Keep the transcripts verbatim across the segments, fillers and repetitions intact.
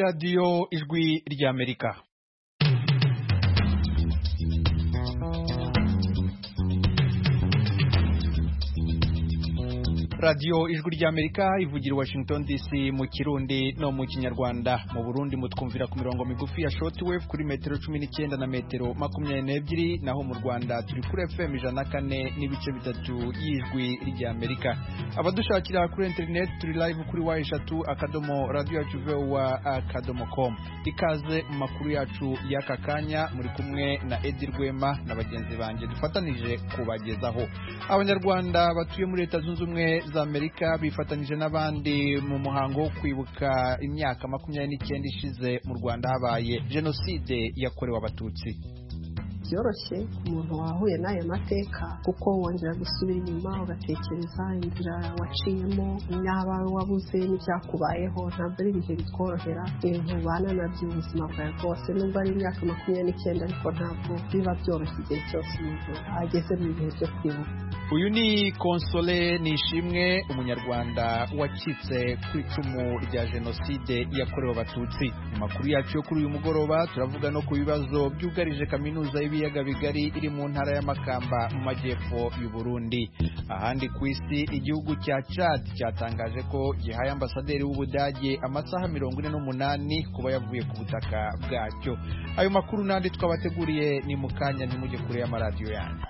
Radio Ijwi ry'Amerika. Radio Ijwi ry'Amerika ivugira Washington D C mu Kirundi no mu Kinyarwanda. Mu Burundi mutwumvira ku mirongo migufi ya shortwave kuri metero cumi n'icyenda na metero makumyabiri n'ebyiri, naho mu Rwanda turi kuri F M ijana na kane n'ibice bitatu y'Ijwi ry'Amerika. Abadushakira kuri internet turi live kuri wa eshatu akadomo radio yacu voa akadomo com. Ikaze mu makuru yacu y'aka kanya, muri kumwe na Edi Rwema na bagenzi banjye dufatanije kubagezaho. Abanyarwanda batuye muri Leta Zunze Ubumwe za Amerika bifatanije n'abandi mu muhango wo kwibuka imyaka makumyabiri n'icyenda ishize mu Rwanda habaye jenoside yakorewe Abatutsi. Byoroshye umuntu wahuye n'ayo mateka kuko wongera gusubira inyuma ugatekereza inzira waciyemo, n'abawe wabuze n'ibyakubayeho. Ntabwo ari ibihe bitworohera ibintu ubana nabyo ubuzima bwawe bwose, nubwo ari imyaka makumyabiri n'icyenda ariko ntabwo biba byoroshye igihe cyose umuntu ageze mu bihe byo kwibuka. Uyu ni Console Nishimwe, umunyarwanda wacitse ku icumu rya jenoside yakorewe Abatutsi. Mu makuru yacu yo kuri uyu mugoroba turavuga no ku bibazo byugarije kaminuza y'ibiyaga bigari iri mu ntara y'Amakamba mu majyepfo y'u Burundi. Ahandi ku isi, igihugu cya Chad cyatangaje ko gihaye ambasaderi w'Ubudage amasaha mirongo ine n'umunani kuba yavuye ku butaka bwacyo. Ayo makuru n'andi twabateguriye ni mu kanya, ntimujye kure y'amaradiyo yanyu.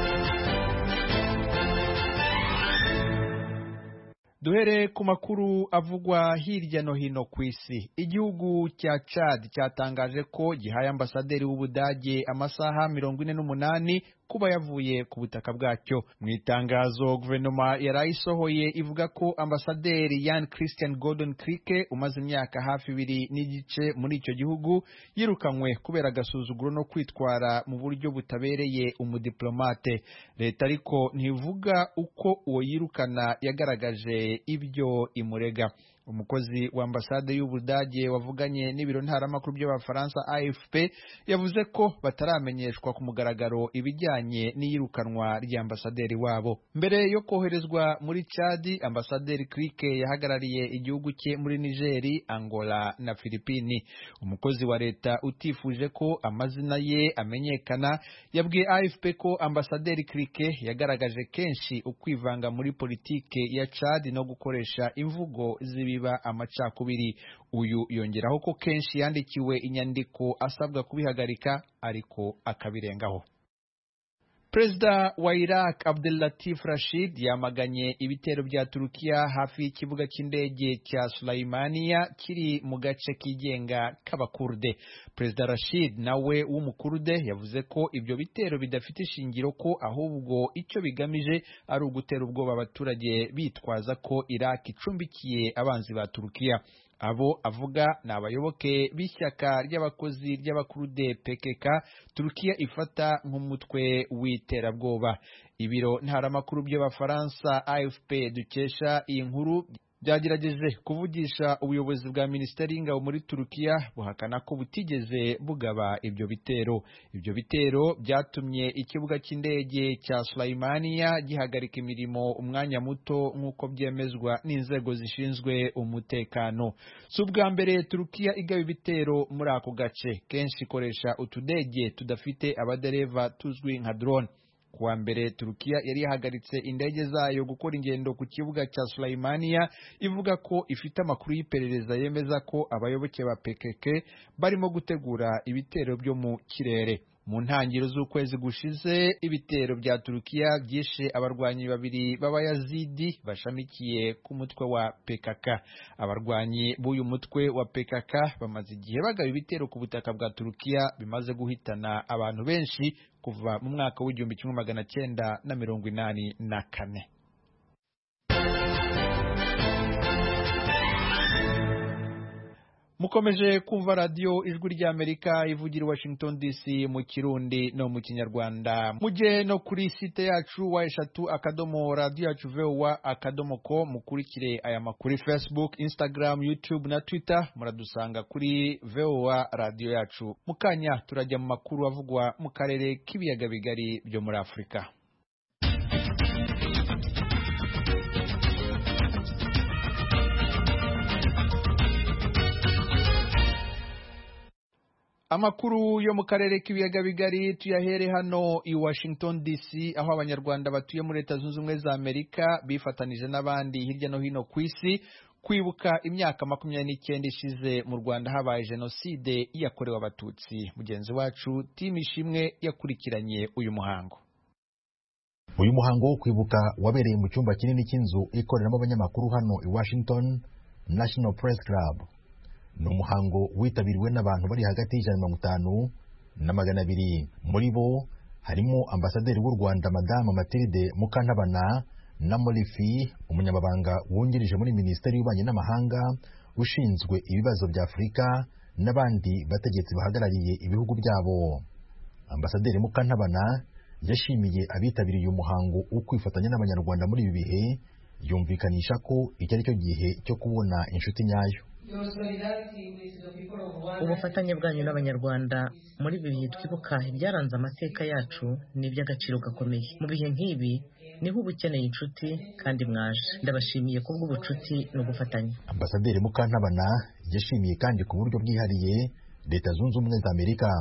Duhere ku makuru avugwa hirya no hino ku isi. Igihugu cya Chad cyatangaje ko gihaye ambasaderi w'Ubudage amasaha mirongo ine n'umunani kuba yavuye ku butaka bwacyo. Mu itangazo guverinoma yarayisohoye ivuga ko ambasaderi Jan Christian Gordon Krike umaze imyaka hafi ibiri n'igice muri icyo gihugu yirukanywe kubera agasuzuguro no kwitwara mu buryo butabereye umudiplomate. Leta ariko ntivuga uko uwo yirukana yagaragaje ibyo imurega. Umukozi wa ambasade y'Ubudage wavuganye n'ibiro ntaramakuru by'Abafaransa A F P yavuze ko bataramenyeshwa ku mugaragaro ibijyanye n'iyirukanwa ry'ambasaderi wabo. Mbere yo koherezwa muri Chad, ambasaderi Krike yahagarariye igihugu cye muri Nigeri, Angola na Filipini. Umukozi wa leta utifuje ko amazina ye amenyekana yabwiye A F P ko ambasaderi Krike yagaragaje kenshi ukwivanga muri politike ya Chad no gukoresha imvugo zibi ba amacakubiri. Uyu yongeraho ko kenshi yandikiwe inyandiko asabwa kubihagarika ariko akabirengaho. Perezida wa Iraq Abdelatif Rashid yamaganye ibitero bya Turukiya hafi y'ikibuga cy'indege cya Sulaimania kiri mu gace kigenga k'Abakurde. Perezida Rashid nawe w'umukurde yavuze ko ibyo bitero bidafite ishingiro, ko ahubwo icyo bigamije ari ugutera ubwoba abaturage bitwaza ko Iraq icumbikiye abanzi ba Turukiya. Abo avuga ni abayoboke b'ishyaka ry'abakozi ry'Abakurude P K K Turukiya ifata nk'umutwe w'iterabwoba. Ibiro ntaramakuru by'Abafaransa A F P dukesha iyi nkuru byagerageje kuvugisha ubuyobozi bwa Minisiteri y'Ingabo muri Turukiya buhakana ko butigeze bugaba ibyo bitero. Ibyo bitero byatumye ikibuga cy'indege cya Sulaimania gihagarika imirimo umwanya muto nk'uko byemezwa n'inzego zishinzwe umutekano. Si ubwa mbere Turukiya igaba ibitero muri ako gace. Kenshi ikoresha utudege tudafite abadereva tuzwi nka drone. Kuwa mbere Turukiya yari yahagaritse indege zayo gukora ingendo ku kibuga cya Sulaimania ivuga ko ifite amakuru y'iperereza yemeza ko abayoboke ba P K K barimo gutegura ibitero byo mu kirere. Mu ntangiriro z'ukwezi gushize, ibitero bya Turukiya byishe abarwanyi babiri b'Abayazidi bashamikiye ku mutwe wa P K K. Abarwanyi b'uyu mutwe wa P K K bamaze igihe bagaba ibitero ku butaka bwa Turukiya bimaze guhitana abantu benshi kuva mu mwaka w'igihumbi kimwe magana cyenda na mirongo inani na kane. Mukomeje kumva radio Ijwi ry'Amerika ivugira Washington D C mu Kirundi no mu Kinyarwanda. Muje no kuri site yacu wa eshatu akadomo radio yacu voa akadomo com, mukurikire aya makuru Facebook, Instagram, YouTube na Twitter. Muradusanga kuri voa radio yacu. Mukanya turajya mu makuru avugwa mu karere k'ibiyaga bigari byo muri Afrika. Amakuru yo mu karere k'ibiyaga bigari tuyahere hano i Washington D C, aho abanyarwanda batuye muri Leta Zunze Ubumwe za Amerika bifatanije n'abandi hirya no hino ku isi kwibuka imyaka makumyabiri n'icyenda ishize mu Rwanda habaye jenoside yakorewe abatutsi. Mugenzi wacu Tim Ishimwe yakurikiranye uyu muhango. Uyu muhango wo kwibuka wabereye mu cyumba kinini cy'inzu ikoreramo abanyamakuru hano i Washington National Press Club. Ni umuhango witabiriwe n'abantu bari hagati y'ijana na mirongo itanu na magana abiri. Muri bo harimo ambasaderi w'u Rwanda Madame Mathilde Mukantabana na Molifi, umunyamabanga wungirije muri Minisiteri y'Ububanyi n'Amahanga ushinzwe ibibazo bya Afurika, n'abandi bategetsi bahagarariye ibihugu byabo. Ambasaderi Mukantabana yashimiye abitabiriye uyu muhango wo kwifatanya n'abanyarwanda muri ibi bihe, yumvikanisha ko iki ari cyo gihe cyo kubona inshuti nyayo. Ubufatanye bwanyu n'abanyarwanda muri ibi bihe twibuka ibyaranze amateka yacu ni iby'agaciro gakomeye. Mu bihe nk'ibi niho uba ukeneye inshuti kandi mwaje. Ndabashimiye ku bw'ubucuti no gufatanya. Ambasaderi Mukantabana yashimiye kandi ku buryo bwihariye Leta Zunze Ubumwe za Amerika.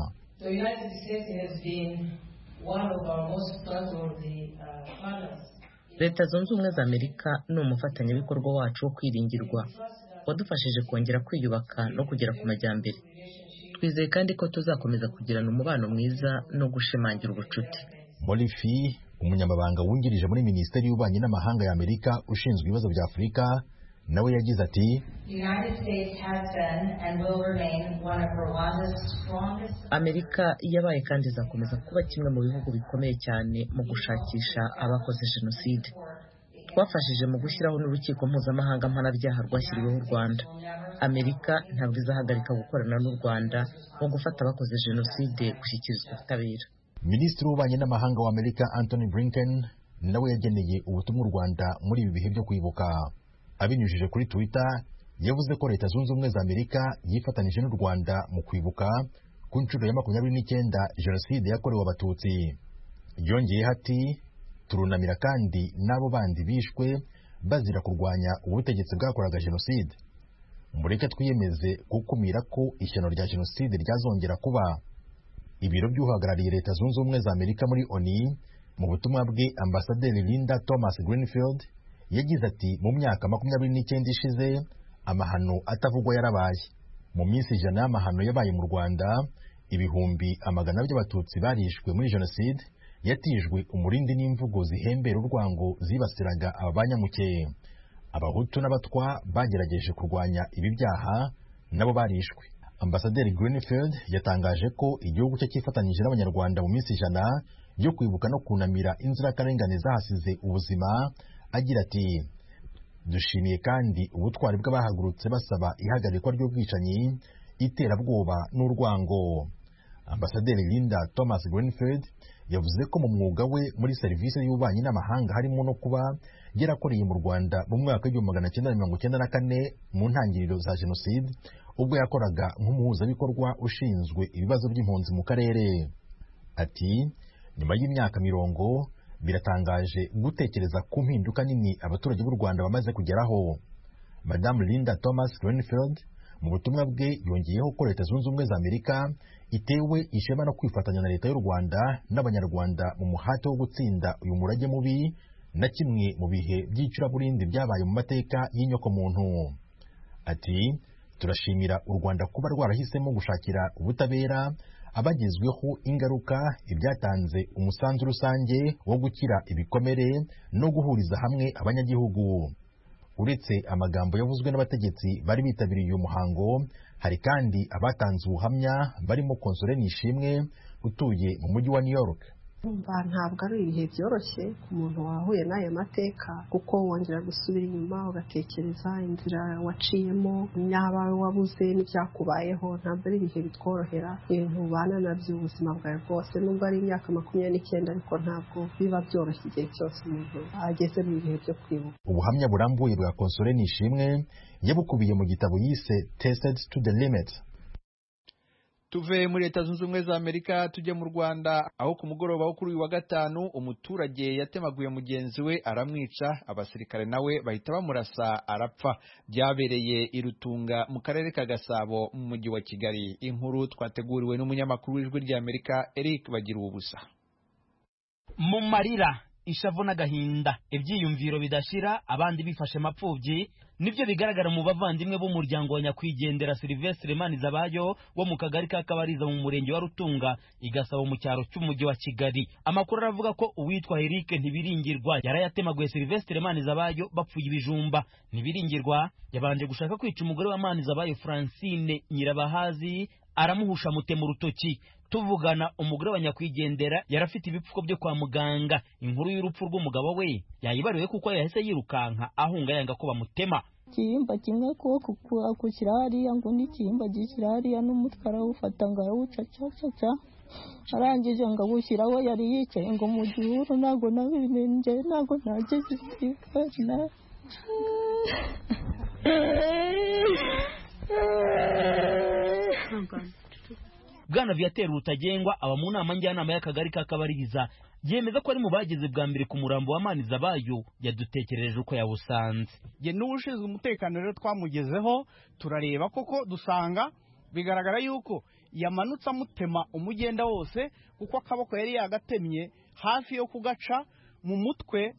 Leta Zunze Ubumwe za Amerika ni umufatanyabikorwa wacu wo kwiringirwa, wadufashije kongera kwiyubaka no kugera ku majyambere. Twizeye kandi ko tuzakomeza kugirana umubano mwiza no gushimangira ubucuti. Molifi, umunyamabanga wungirije muri Minisiteri y'Ububanyi n'Amahanga ya Amerika ushinzwe ibibazo bya Afurika, nawe yagize ati: Amerika yabaye kandi izakomeza kuba kimwe mu bihugu bikomeye cyane mu gushakisha abakoze jenoside. Twafashije mu gushyiraho n'urukiko mpuzamahanga mpanabyaha rwashyiriweho u Rwanda. Amerika ntabwo izahagarika gukorana n'u Rwanda mu gufata abakoze jenoside gushyikirizwa ubutabera. Minisitiri w'Ububanyi n'Amahanga wa Amerika Antony Blinken nawe yageneye ubutumwa u Rwanda muri ibi bihe byo kwibuka. Abinyujije kuri Twitter yavuze ko Leta Zunze Ubumwe za Amerika yifatanije n'u Rwanda mu kwibuka ku nshuro ya makumyabiri n'icyenda jenoside yakorewe abatutsi. Yongeyeho ati: turunamira kandi n'abo bandi bishwe bazira kurwanya ubutegetsi bwakoraga jenoside. Mureke twiyemeze gukumira ko ishyano rya jenoside ryazongera kuba. Ibiro by'uhagarariye Leta Zunze Ubumwe za Amerika muri O N U mu butumwa bwe, Ambasaderi Linda Thomas Greenfield yagize ati: mu myaka makumyabiri n'icyenda ishize amahano atavugwa yarabaye. Mu minsi ijana y'amahano yabaye mu Rwanda, ibihumbi amagana by'abatutsi barishwe muri jenoside yatijwe umurindi n'imvugo zihembera urwango zibasiraga abanyamuke. Abahutu n'abatwa bagerageje kurwanya ibi byaha nabo barishwe. Ambasaderi Greenfield yatangaje ko igihugu cye cyifatanyije n'abanyarwanda mu minsi ijana yo kwibuka no kunamira inzirakarengane zahasize ubuzima, agira ati: dushimiye kandi ubutwari bw'abahagurutse basaba ihagarikwa ry'ubwicanyi, iterabwoba n'urwango. Ambasaderi Linda Thomas Greenfield yavuze ko mu mwuga we muri serivisi y'ububanyi n'amahanga harimo no kuba yarakoreye mu Rwanda mu mwaka w'igihumbi magana cyenda mirongo icyenda na kane mu ntangiriro za jenoside, ubwo yakoraga nk'umuhuzabikorwa ushinzwe ibibazo by'impunzi mu karere. Ati: nyuma y'imyaka mirongo biratangaje gutekereza ku mpinduka nini abaturage b'u Rwanda bamaze kugeraho. Madame Linda Thomas Greenfield mu butumwa bwe yongeyeho ko Leta Zunze Ubumwe za Amerika itewe ishema no kwifatanya na Leta y'u Rwanda n'abanyarwanda mu muhate wo gutsinda uyu murage mubi na kimwe mu bihe by'icuraburindi byabaye mu mateka y'inyokomuntu. Ati: turashimira u Rwanda kuba rwarahisemo gushakira ubutabera abagezweho ingaruka, ibyatanze umusanzu rusange wo gukira ibikomere no guhuriza hamwe abanyagihugu. Uretse amagambo yavuzwe n'abategetsi bari bitabiriye uyu muhango, hari kandi abatanze ubuhamya barimo Konsole Nishimwe utuye mu mujyi wa New York. Ntabwo ari ibihe byoroshye ku muntu wahuye n'aya mateka, kuko wongera gusubira inyuma ugatekereza inzira waciyemo, n'abawe wabuze n'ibyakubayeho. Ntabwo ari ibihe bitworohera, ibintu ubana nabyo ubuzima bwawe bwose. Nubwo ari imyaka makumyabiri n'icyenda ariko ntabwo biba byoroshye igihe cyose umuntu ageze mu bihe byo kwibuka. Ubuhamya burambuye bwa Konsole Nishimwe yabukubiye mu gitabo yise Tested to the Limit. Tuve muri Leta Zunze Ubumwe za Amerika tujye mu Rwanda, aho ku mugoroba wo kuri uyu wa gatanu umuturage yatemaguye mugenzi we aramwica, abasirikare nawe bahita bamurasa arapfa. Byabereye i Rutunga mu karere ka Gasabo mu mujyi wa Kigali. Inkuru twateguriwe n'umunyamakuru w'Ijwi ry'Amerika Eric Bagira ubusa. Mu marira, ishavu n'agahinda, ibyiyumviro bidashira, abandi bifashe mapfubyi, nibyo bigaragara mu bavandimwe b'umuryango wa nyakwigendera Sylvestre Manizabayo wo mu kagari ka Kabariza mu murenge wa Rutunga igasaba mu cyaro cy'umujyi wa Kigali. Amakuru aravuga ko uwitwa Eric Ntibiringirwa yarayatemaguye Sylvestre Manizabayo bapfuye ibijumba. Ntibiringirwa yabanje gushaka kwica umugore wa Manizabayo Francine Nyirabahazi, aramuhusha mutema urutoki. Tuvugana umugore wa nyakwigendera yarafite ibipfuko byo kwa muganga. Inkuru y'urupfu rw'umugabo we yayibariwe kuko yahise yirukanka ahunga yanga ko bamutema. Kiyimba kimwe ko kukira hariya ngo n'ikiyimba gikira hariya n'umutwe arawufata ngo arawucacacaca, arangije ngo awushyiraho yari yicaye ngo mu gihuru. Ntabwo nabimenye, ntabwo nageze ikana. Bwana Viateur Rutagengwa aba mu nama njyanama y'akagari ka Kabaririza yemeza ko ari mu bageze bwa mbere ku murambo wa Manizabayo. Yadutekerereje uko yawusanze. Je n'ubushinzwe umutekano rero twamugezeho turareba koko dusanga bigaragara yuko yamanutse amutema umugenda wose, kuko akaboko yari yagatemye hafi yo kugaca mu mutwe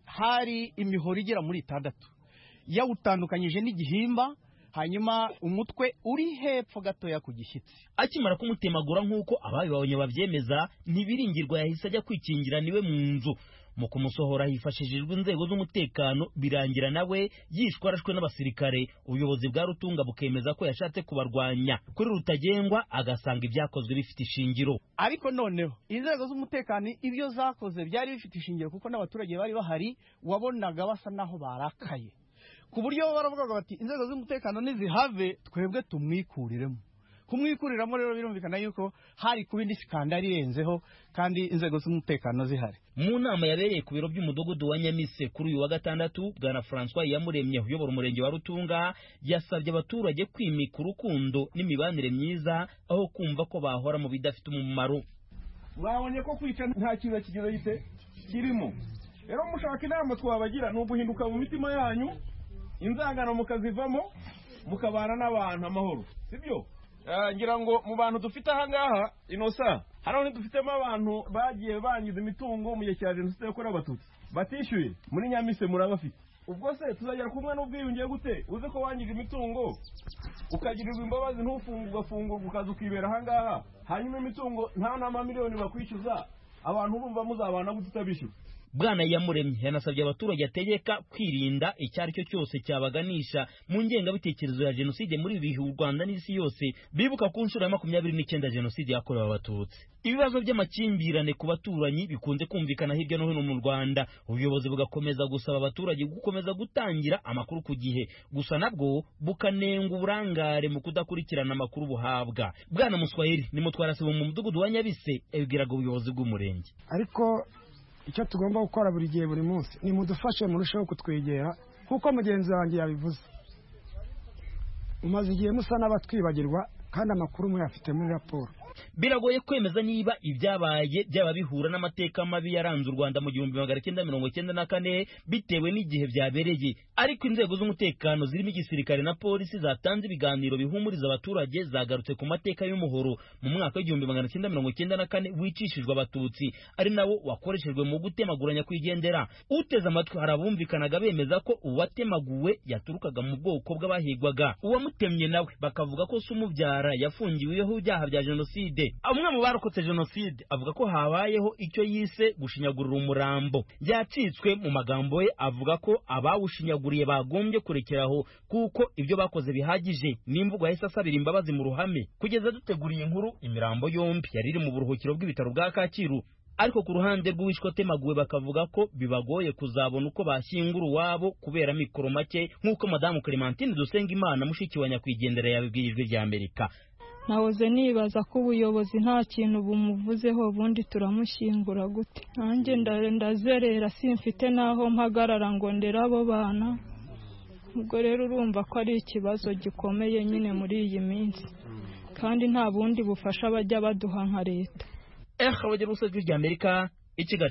hari imihoro igera muri itandatu, yawutandukanyije n'igihimba, hanyuma umutwe uri hepfo gatoya ku gishyitsi. Akimara kumutemagura nk'uko abayibonye bavyemeza, Ntibiringirwa yahise ajya kwikingira niwe mu nzu. Mu kumusohora hifashishijwe inzego z'umutekano, birangira nawe yishwe arashwe n'abasirikare. Ubuyobozi bwa Rutunga bukemeza ko yashatse kubarwanya. Kuri Rutagengwa agasanga ibyakozwe bifite ishingiro. Ariko noneho inzego z'umutekano ibyo zakoze byari bifite ishingiro, kuko n'abaturage bari bahari wabonaga basa naho barakaye, ku buryo baravugaga bati inzego z'umutekano nizihave twebwe tumwikuriremo. Kumwikuriramo rero birumvikana yuko hari kuba indi skandali irenzeho kandi inzego z'umutekano zihari. Mu nama yabereye ku biro by'umudugudu wa Nyamise kuri uyu wa gatandatu, Bwana François Iyamuremye uyobora umurenge wa Rutunga yasabye abaturage kwimika urukundo n'imibanire myiza aho kumva ko bahora mu bidafite umumaro. Mwabonye ko kwica nta kintu kigeze gite kirimo. Rero mushaka inama twabagira no guhinduka mu mitima yanyu, inzangano mukazivamo, mukabana n'abantu amahoro, sibyo? Uh, ngira ngo mu bantu dufite aha ngaha inosa hano ni dufitemo abantu bagiye bangiza imitungo mu gihe cya jenoside yakorewe abatutsi batishyuye muri Nyamise murabafite. Ubwo se tuzagera kumwe n'ubwiyunge gute uze ko wangije imitungo ukagirirwa imbabazi ntufungurwa fungurwa ukaza ukibera aha ngaha, hanyuma imitungo nta nama miliyoni bakwishyuza, abantu bumva muzabana gute utabishyura? Bwana Iyamuremye yanasabye abaturage ategeka kwirinda icyari cyo cyose cyabaganisha mu ngengabitekerezo ya jenoside muri bihe u Rwanda n'isi yose bibuka ku nshuro ya makumyabiri n'icyenda jenoside yakorewe abatutsi. Ibibazo by'amakimbirane ku baturanyi bikunze kumvikana hirya no hino mu Rwanda. Ubuyobozi bugakomeza gusaba abaturage gukomeza gutangira amakuru ku gihe, gusa nabwo bukanenga uburangare mu kudakurikirana amakuru buhabwa. Bwana Muswahili ni mutwarasibo mu mudugudu wa Nyabise ebwiraga ubuyobozi bw'umurenge. Ariko icyo tugomba gukora buri gihe buri munsi ni mudufashe murushaho kutwegera, kuko mugenzi wanjye yabivuze, umaze igihe musa n'abatwibagirwa kandi amakuru muyafite muri raporo. Biragoye kwemeza niba ibyabaye byaba bihura n'amateka mabi yaranze u Rwanda mu gihumbi magana cyenda mirongo cyenda na kane bitewe n'igihe byabereye, ariko inzego z'umutekano zirimo igisirikare na polisi zatanze ibiganiro bihumuriza abaturage, zagarutse ku mateka y'umuhoro mu mwaka w'igihumbi magana cyenda mirongo cyenda na kane wicishijwe abatutsi ari nawo wakoreshejwe mu gutemaguranya kwigendera. Uteze amatwi harabumvikanaga bemeza ko uwatemaguwe yaturukaga mu bwoko bw'abahigwaga, uwamutemye nawe bakavuga ko se umubyara yafungiweho ibyaha bya jenoside. Umwe mu barokotse jenoside avuga ko habayeho icyo yise gushinyagurira umurambo. Yacitswe mu magambo ye avuga ko abawushinyaguriye bagombye kurekeraho kuko ibyo bakoze bihagije, n'imvugo yahise asabira imbabazi mu ruhame. Kugeza duteguriye inkuru, imirambo yombi yari iri mu buruhukiro bw'ibitaro bwa Kacyiru, ariko ku ruhande rw'uwishwe atemaguwe bakavuga ko bibagoye kuzabona uko bashyingura uwabo kubera mikoro make, nk'uko Madamu Clementine Dusengimana mushiki wa nyakwigendera yabibwiye Ijwi ry'Amerika. Nahoze nibaza ko ubuyobozi nta kintu bumuvuzeho, ubundi turamushyingura gute? Nanjye ndazerera simfite naho mpagarara ngo ndere abo bana. Ubwo rero urumva ko ari ikibazo gikomeye nyine muri iyi minsi. kandi nta bundi bufasha bajya baduha nka leta. eh abagera usajwe rya Amerika i Kigali.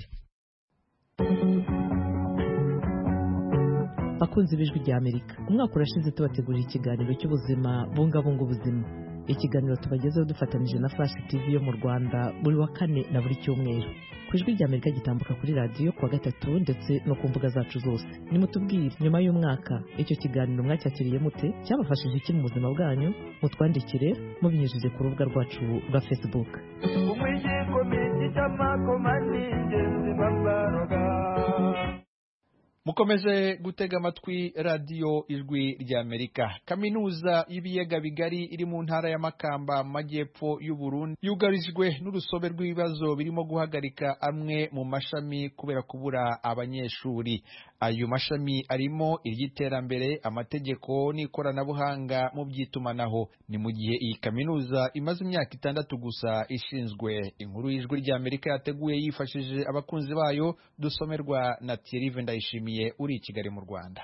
Bakunze bijwi rya Amerika, umwaka urashize tubategurira ikiganiro cy'ubuzima bungabunga ubuzima. Ikiganiro tubagezeho dufatanije na Flash T V yo mu Rwanda buri wa kane na buri cyumweru. Ku ijwi rya Amerika gitambuka kuri radio kuwa gatatu ndetse no ku mbuga zacu zose. Nimutubwire nyuma y'umwaka icyo kiganiro mwacyakiriye mute, cyabafashije iki mu buzima bwanyu? Mutwandikire mubinyujije ku rubuga rwacu rwa Facebook. Mukomeje gutega amatwi radio ijwi rya Amerika. Kaminuza y'ibiyaga bigari iri mu ntara ya Makamba mu majyepfo y'u Burundi yugarijwe n'urusobe rw'ibibazo birimo guhagarika amwe mu mashami kubera kubura abanyeshuri. Ayo mashami arimo iry'iterambere, amategeko n'ikoranabuhanga mu by'itumanaho. Ni mu gihe iyi kaminuza imaze imyaka itandatu gusa ishinzwe. Inkuru y'ijwi rya Amerika yateguye yifashishije abakunzi bayo, dusomerwa na Thierry Ndayishimiye uri i Kigali mu Rwanda.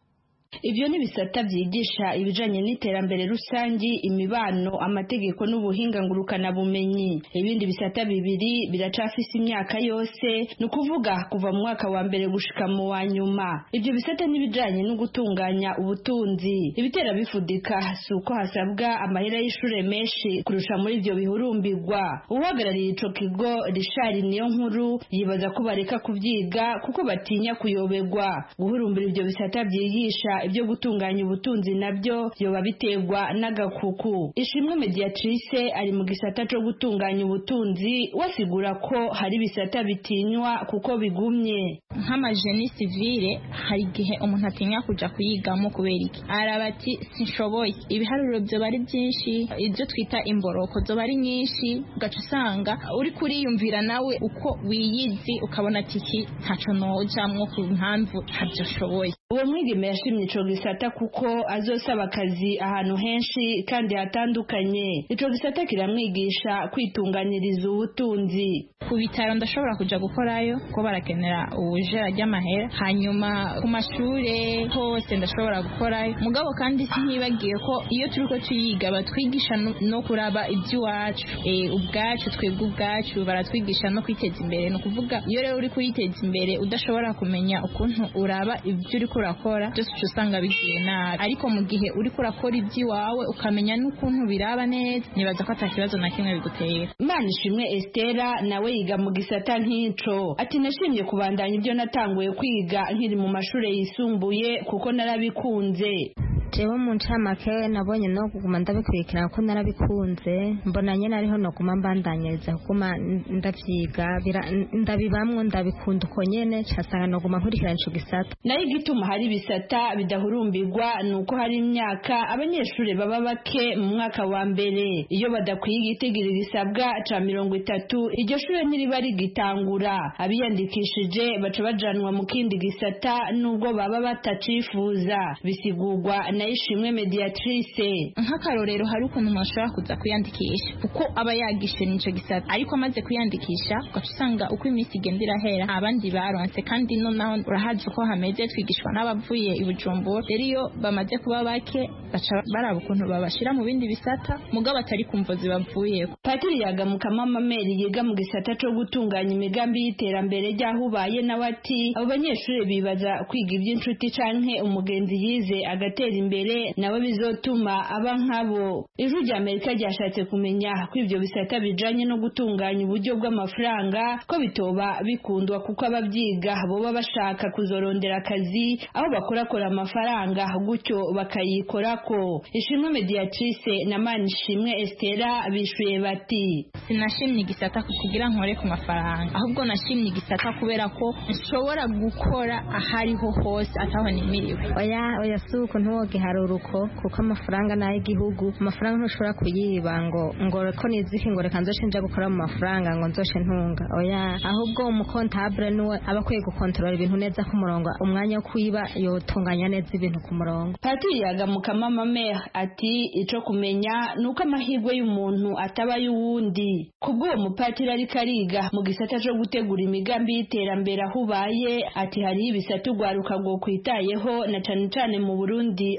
Ibyo ni bisata byigisha ibijanye n'iterambere rusangi, imibano, amategeko n'ubuhinga ngurukana bumenyi. Ibindi bisata bibiri biracafise imyaka yose, nukuvuga kuva mu mwaka wa mbere gushika mu wa nyuma. Ibyo bisata n'ibijanye no gutunganya ubutunzi. Ibitera bifudika suko hasabwa amahera y'ishure menshi kurusha muri ibyo bihurumbirwa. Uhagarariye ico kigo Richard Niyonkuru yibaza ko bareka kuvyiga kuko batinya kuyoberwa. Guhurumbira ibyo bisata byigisha ibyo gutunganya ubutunzi nabyo yoba biterwa n'agakuku. Ishimwe Mediatrice ari mu gisata cyo gutunganya ubutunzi, wasigura ko hari bisata bitinywa kuko bigumye. Nk'amajeni civile hari gihe umuntu atinya kuja kuyigamo kubera iki, arabati sinshoboye, ibiharuro byo bari byinshi, ibyo twita imboroko zo bari nyinshi, gaca usanga uri kuriyumvira nawe uko wiyizi ukabona tiki ntaco nojamwo ku mpamvu ntabyo shoboye. Uwo mwigeme yashimye ico gisata kuko azosaba akazi ahantu henshi kandi hatandukanye. Ico gisata kiramwigisha kwitunganyiriza ubutunzi. Ku bitaro ndashobora kuja gukorayo ko barakenera ubujera ry'amahera, hanyuma ku mashure hose ndashobora gukorayo. Mugabo kandi sinkibagiye ko iyo turiko tuyiga batwigisha no kuraba iby'iwacu, eh ubwacu twebwe ubwacu baratwigisha no kwiteza imbere. No kuvuga iyo rero uri kwiteza imbere udashobora kumenya ukuntu uraba ibyo uri kurakora byose usanga bigiye nabi, ariko mu gihe uri kurakora iby'iwawe ukamenya n'ukuntu biraba neza, nibaza ko atakibazo na kimwe bigutera. Manishimwe Estera nawe yiga mu gisata nk'ico, ati nashimye kubandanya ibyo natanguye kwiga nkiri mu mashure yisumbuye kuko narabikunze. Jewe mu ncamake nabonye no kuguma ndabikurikira ko narabikunze, mbona nyene ariho no guma mbandanyiriza kuguma ndavyiga ndabibamwo ndabikunda uko nyene casanga no guma nkurikira ico gisata. Nayo igituma hari bisata bidahurumbirwa nuko hari imyaka abanyeshuri baba bake mu mwaka wa mbere. Iyo badakwiye igitigiri gisabwa ca mirongo itatu iryo shure ntiriba rigitangura, abiyandikishije baca bajanwa mu kindi gisata nubwo baba batacifuza. Bisigurwa na Ishimwe Mediatrice. Nk'akarorero hari ukuntu mwashobora kuza kwiyandikisha kuko aba yagishe nico gisata, ariko amaze kwiyandikisha ugasanga uko iminsi igenda irahera abandi baronse, kandi no naho urahaje uko hameze twigishwa n'abavuye i Bujumbura. Rero iyo bamaze kuba bake baca baraba ukuntu babashira mu bindi bisata mugabo atari kumvozi bavuyeko. Patiri Yagamuka Mama Mary yiga mu gisata cyo gutunganya imigambi y'iterambere ryahubaye nawe ati abo banyeshuri bibaza kwiga iby'inshuti canke umugenzi yize agatera imbere nawe bizotuma aba nkabo. Ijwi rya Amerika ryashatse kumenya ko ibyo bisata bijanye no gutunganya uburyo bw'amafaranga ko bitoba bikundwa kuko ababyiga boba bashaka kuzorondera akazi aho bakorakora amafaranga gutyo bakayikorako. Ishimwe Mediatrice na Manishimwe Estera bishuye bati sinashimye igisata kugira nkore ku mafaranga, ahubwo nashimye igisata kubera ko nshobora gukora ahariho hose ataho nimiriwe. Oya oya suko ntuwoge haruruko kuko amafaranga nayo igihugu, amafaranga ntushobora kuyiba ngo ngo ko nizike ngo reka nzoshe nja gukora mu mafaranga ngo nzoshe ntunga. Oya ahubwo umukontable nuwe aba kwiye gukontrola ibintu neza ku murongo, umwanya wo kwiba yotunganya neza ibintu ku murongo. Patiri Yagamuka Mama Mère ati ico kumenya nuko amahirwe y'umuntu ataba y'uwundi. Kubwo uwo mupatiri ari kariga mu gisata cyo gutegura imigambi y'iterambere ahubaye, ati hari ibisata ugwaruka gwo kwitayeho na cane cane mu Burundi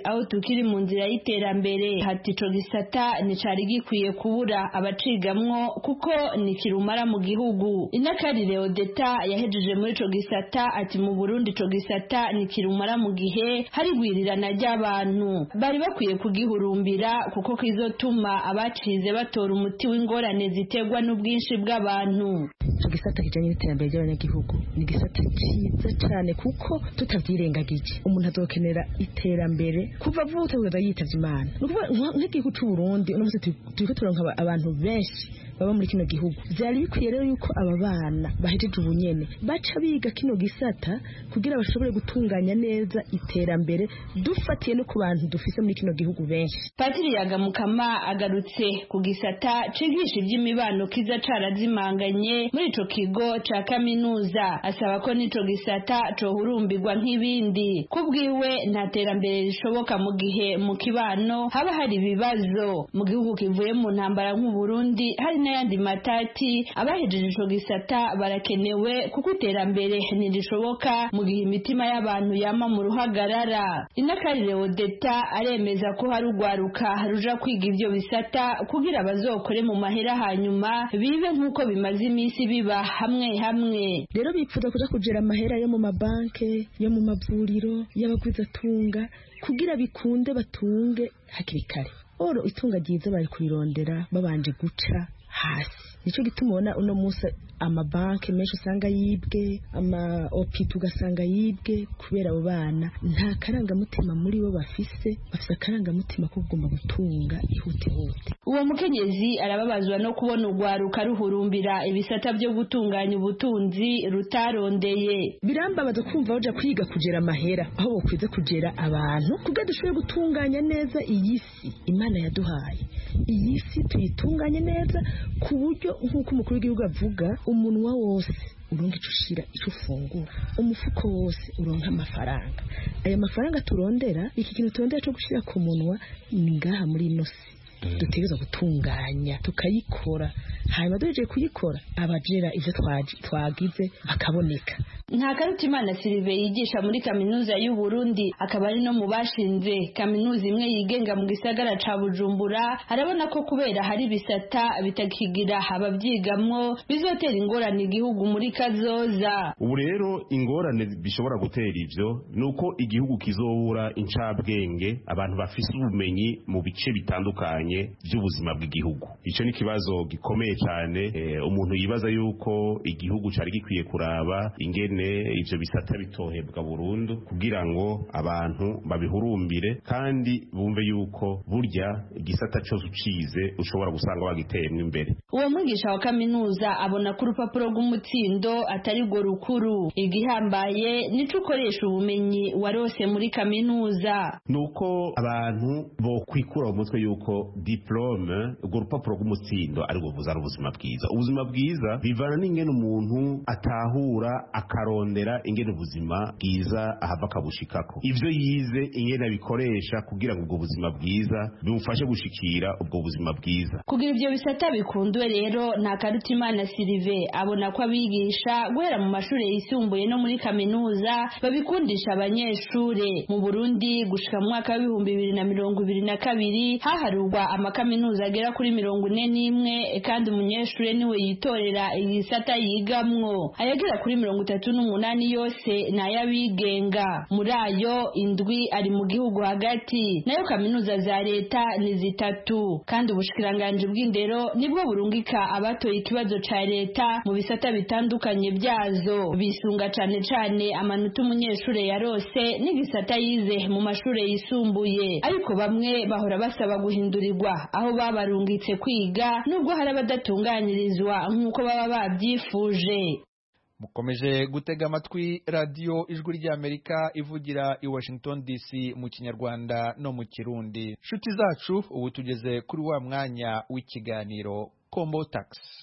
aho tukiri mu nzira y'iterambere hati ico gisata nicari gikwiye kubura abacigamwo kuko ni kirumara mu gihugu. Inakarire Odeta yahejeje muri ico gisata ati mu Burundi ico gisata ni kirumara mu gihe hari gwirirana ry'abantu bari bakwiye kugihurumbira kuko kizotuma abacize batora umuti w'ingorane ziterwa n'ubwinshi bw'abantu. Ico gisata kijanye n'iterambere ry'abanyagihugu ni gisata cyiza cyane kuko tutavyirengagije umuntu azokenera iterambere kuva vuta kugeza yitavye Imana. Nukuvuga nk'igihugu c'u Burundi uno musi turiko turonka abantu benshi baba muri kino gihugu. Vyari bikwiye rero yuko aba bana bahejeje ubunyene baca biga kino gisata kugira bashobore gutunganya neza iterambere dufatiye no ku bantu dufise muri kino gihugu benshi. Patiri Yagamukama agarutse ku gisata cigisha iby'imibano kiza carazimanganye muri ico kigo ca kaminuza, asaba ko nico gisata cohurumbirwa nk'ibindi. Kubwiwe nta terambere rishoboka mu gihe mu kibano haba hari ibibazo. Mu gihugu kivuye mu ntambara nk'u Burundi hari n'ayandi matati, abahejeje ico gisata barakenewe kuko iterambere ntirishoboka mu gihe imitima y'abantu yama mu ruhagarara. Inakarire Odeta aremeza ko hari ugwaruka ruja kwiga ivyo bisata kugira bazokore mu mahera hanyuma bibe nk'uko bimaze imisi biba hamwe hamwe. Rero bipfuza kuja kujera amahera yo mu mabanke, yo mu mavuriro, y'abagwizatunga kugira bikunde batunge hakiri kare. Oro itunga ryiza bari kurirondera babanje guca hasi. Nico gituma ubona uno musi amabanke menshi usanga yibwe, ama opita ugasanga yibwe kubera abo bana nta karangamutima muri bo bafise, bafise akarangamutima ko kugomba gutunga ihutihute. Uwo mukenyezi arababazwa no kubona ugwaruka ruhurumbira ibisata byo gutunganya ubutunzi rutarondeye. Birambabaza kumva baja kwiga kugera amahera aho bokwiza kugera abantu kugira dushobore gutunganya neza iyi si Imana yaduhaye. Iyi si tuyitunganye neza ku buryo nk'uko umukuru w'igihugu avuga umunwa wose uronka ico ushira ico ufungura, umufuko wose uronka amafaranga. Aya mafaranga turondera, iki kintu turondera cyo gushira ku munwa ni ngaha muri ino si dutegereza gutunganya tukayikora, hanyuma duhejeje kuyikora abajera ivyo twagize bakaboneka. Nta Karutimana Sylvain yigisha muri kaminuza y'u Burundi akaba ari no mu bashinze kaminuza imwe yigenga mu gisagara ca Bujumbura, arabona ko kubera hari bisata bitakigira abavyigamwo bizotera ingorane igihugu muri kazoza. Ubu rero ingorane bishobora gutera ivyo nuko igihugu kizobura incabwenge, abantu bafise ubumenyi mu bice bitandukanye by'ubuzima bw'igihugu. Ico ni kibazo gikomeye cyane. E, umuntu yibaza yuko igihugu cari gikwiye kuraba ingene ivyo bisata bitohebwa burundu kugira ngo abantu babihurumbire kandi bumve yuko burya igisata cyose ucize ushobora gusanga wagiteyemwe imbere. Uwo mwigisha wa kaminuza abona ko urupapuro rw'umutsindo atari rwo rukuru, igihambaye nico ukoresha ubumenyi warose muri kaminuza. Nuko abantu bo kwikura mu mutwe yuko diplome urwo rupapuro rw'umutsindo ari rwo vuza ubuzima bwiza. Ubuzima bwiza bivana n'ingene umuntu atahura akarondera ingene ubuzima bwiza ahava akabushikako. Ivyo yize ingene abikoresha kugira ngo ubwo buzima bwiza bimufashe gushikira ubwo buzima bwiza. Kugira ivyo bisata bikundwe rero nta Karutimana Sylvain abona ko abigisha guhera mu mashuri yisumbuye no muri kaminuza babikundisha abanyeshure. Mu Burundi gushika mu mwaka w'ibihumbi bibiri na mirongo ibiri na kabiri haharurwa amakaminuza agera kuri mirongo ine n'imwe kandi umunyeshure niwe yitorera igisata yigamwo. Ayagera kuri mirongo itatu n'umunani yose n'ayabigenga, muri ayo indwi ari mu gihugu hagati, nayo kaminuza za leta ni zitatu. Kandi ubushikiranganje bw'indero nibwo burungika abatoye ikibazo ca leta mu bisata bitandukanye byazo, bisunga cane cane amanota umunyeshure yarose n'igisata yize mu mashure yisumbuye. Ariko bamwe bahora basaba guhindurirwa aho babarungitse kwiga nubwo hari abadatunganirizwa nk'uko baba babyifuje. Mukomeje gutega amatwi radio Ijwi ry'Amerika ivugira i Washington D C mu Kinyarwanda no mu Kirundi. Shuti zacu ubu tugeze kuri wa mwanya w'ikiganiro Kombo Taxi.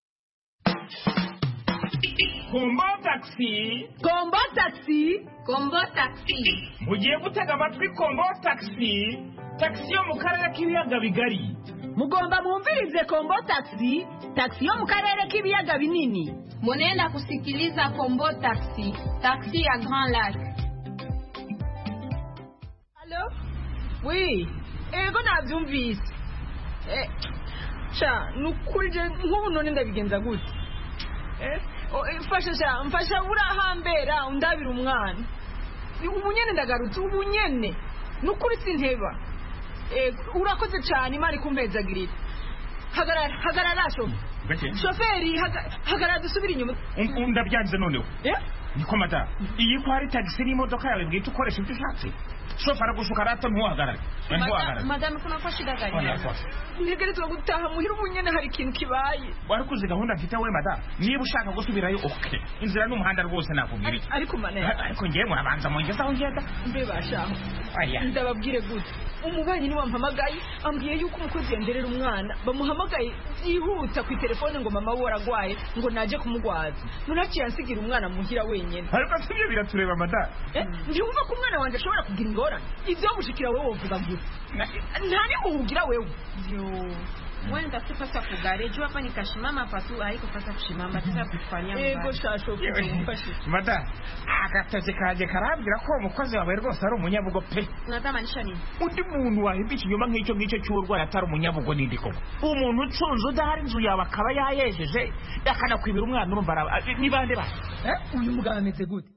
Kombo Taxi, Kombo Taxi, Kombo Taxi. Mugiye gutega amatwi Kombo Taxi, taxi yo mu karere k'ibiyaga bigari. Mugomba mwumvirize Kombo Taxi, taxi yo mu karere k'ibiyaga binini. Munenda kusikiliza Kombo Taxi, taxi ya Grand Lac. Hello? we ego nabyumvise eh cha nukurije nk'ubu none ndabigenza gute eh mfasha cha mfasha urahambera undabira umwana ubu nyene ndagarutse ubu nyene nukuri sinteba eh urakoze cyane imari kumpezagirira hagarara hagarara sho shoferi hagarara dusubira inyuma ndabyanze noneho eh niko mada iyi ko hari taxi n'imodoka yawe bwite ukoresha ibyo ushatse shofara gushuka rata ntuhagarare ntuhagarare madame kuna kwa shida gani ntegerezwa gutaha muhira ubunyene hari ikintu kibaye wari kuzi gahunda mfite we mada niba ushaka gusubirayo okay inzira n'umuhanda rwose nakubwira ariko manene ariko ngiye murabanza mungeza aho ngenda mbe bashaho ndababwire gute umubanyi niwe wampamagaye ambwiye yuko umukozi yanderera umwana bamuhamagaye yihuta ku telefone ngo mama we waragwaye ngo naje kumugwaza nunaciye ansigira umwana muhira wenyene ariko sibyo biratureba mada ndumva ko umwana wanje ashobora kugira ingorane ivyo mushikira wewe wovuga gute nani muhugira wewe yo Mwenda sipasa kugare jua hapa nikashimama hapa tu haiko pasa kushimama tisa kufanya mbaya. Ego shasho kumfashi. Mada, akataje kaje karabwira ko umukozi wawe rwose ari umunyabugo pe. Unatamanisha nini? Undi muntu wahibici nyuma nk'icyo ngicyo cy'urwaye atari umunyabugo nindi koko. Umuntu ucunze udahari inzu yawe akaba yayejeje yakana kwibira umwana urumva ni bande ba. Eh? Uyu mugabo ameze gute?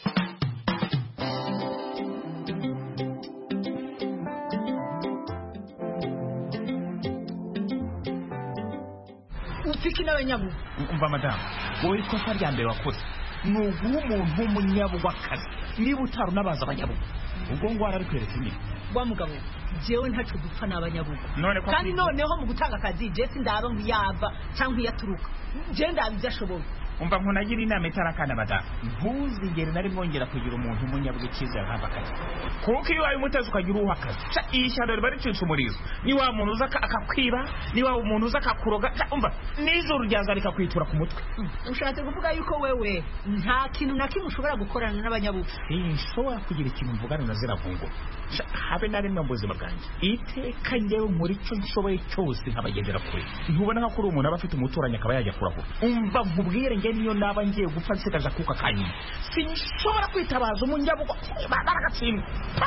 Ufiki nawe nyabu umva madamu wowe ikosa rya mbere wakoze ni uguha umuntu w'umunyabugo akazi niba utari unabaza abanyabugo ubwo ngo arabikwereka nyine wa mugabo jewe ntacu dupfa n'abanyabugo kandi none noneho mu gutanga akazi je sindaba nk'iyava cyangwa iyaturuka je ndabyo ashoboye umva nkunagira inama itarakana madamu ntuzigere nari mwongera kugira umuntu umunyabugo icyizere hava akazi kuko iyo wayo umutezi ukagira uha akazi iyi shyano riba ricitse umurizo ni wa muntu uza akakwiba ni wa muntu uza akakuroga umva n'ijoro ryaza rikakwitura ku mutwe ushatse kuvuga yuko wewe nta kintu na kimwe ushobora gukorana n'abanyabugo sinshobora kugira ikintu mvugana na ziravugo habe na rimwe mu buzima bwanjye iteka njyewe muri cyo nshoboye cyose nkabagendera kure ntubona nka kuri umuntu aba afite umuturanyi akaba yajya kurahura umva nkubwire njye niyo naba ngiye gupfa nsigaje akuka kanyuma sinshobora kwitabaza umunyabugo baragatsindwa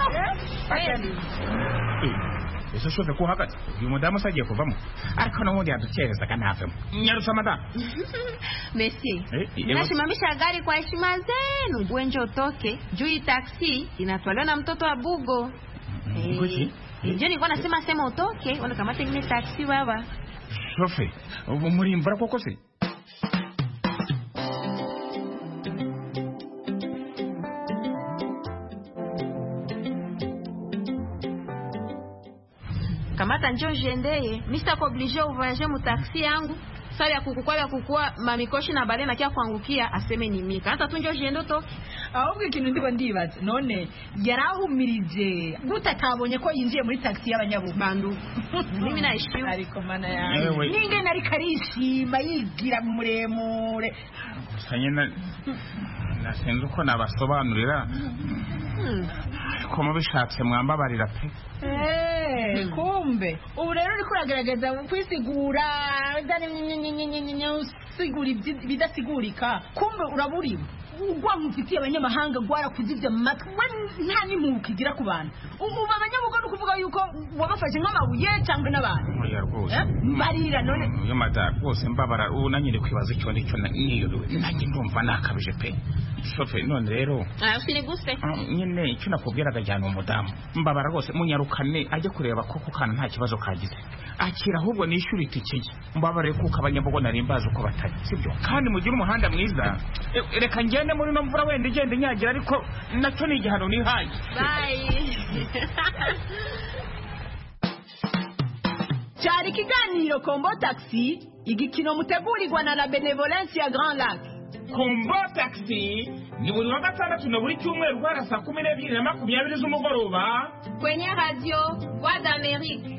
ese shofe ko hagati uyu mudamu sagiye kuvamo ariko n'ubundi yadukerezaga ntavemo nyarusa madamu Messi nasimamisha gari kwa heshima zenu wenje utoke juu hii taksi inatolewa na mtoto wa Bugo eh ndio nilikuwa nasema sema utoke wala kama ile taksi baba shofe ubu muri imvura koko se kamata njoo jendeye mista ko oblige uvoyager mu taxi yangu sasa ya kukukwa ya kukua mamikoshi na bale na kia kuangukia aseme ni mika hata tu njoo jendo to ahubwo ikintu ndiko ndibaza none yarahumirije gute atabonye ko yinjiye muri taxi y'abanyabubandu mimi naishiu ariko mana yawe ninge nari karishima yigira mu muremure sanyena nasenze uko nabasobanurira ko mubishatse mwambabarira pe eh kumbe ubu rero uri kuragerageza kwisigura sigura bidasigurika kumbe uraburiwe ugwa mufitiye abanyamahanga gwara kuzivya matwe nta nimpuka igira ku bantu ubu abanyabugo no kuvuga yuko wabafashe nk'amabuye cyangwa n'abantu oya rwose marira none yo mada rwose mbabara ubu nanyire kwibaza icyo ndicyo niyo nanjye ndumva nakabije pe shofe none rero ah usiniguse nyine icyo nakubwiraga cyane umudamu mbabara rwose munyarukane ajye kureba koko kana nta kibazo kagize akira ahubwo nishyura itike mbabare kuko abanyabugo nari mbazi uko batari sibyo kandi mugira umuhanda mwiza reka ngende muri no mvura wenda igende nyagira ariko nacyo ni igihano nihaye bye cyari kiganiro Kombo Taxi igikino mutegurirwa na la Benevolence ya Grand Lac Kombo Taxi ni buri wa gatandatu na buri cyumweru guhera saa kumi n'ebyiri na makumyabiri z'umugoroba kwenye radio Voix d'Amérique.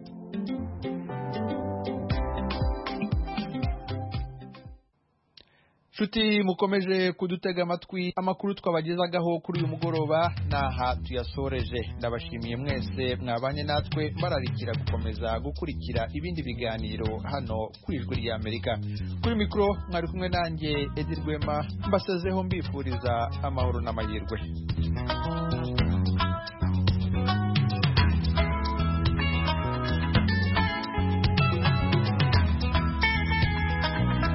Shuti mukomeje kudutega amatwi amakuru twabagezagaho kuri uyu mugoroba naha tuyasoreje ndabashimiye mwese mwabanye natwe bararikira gukomeza gukurikira ibindi biganiro hano kuri Ijwi ry'Amerika kuri mikro mwari kumwe nanjye Edir Rwema mbasezeho mbifuriza amahoro n'amahirwe.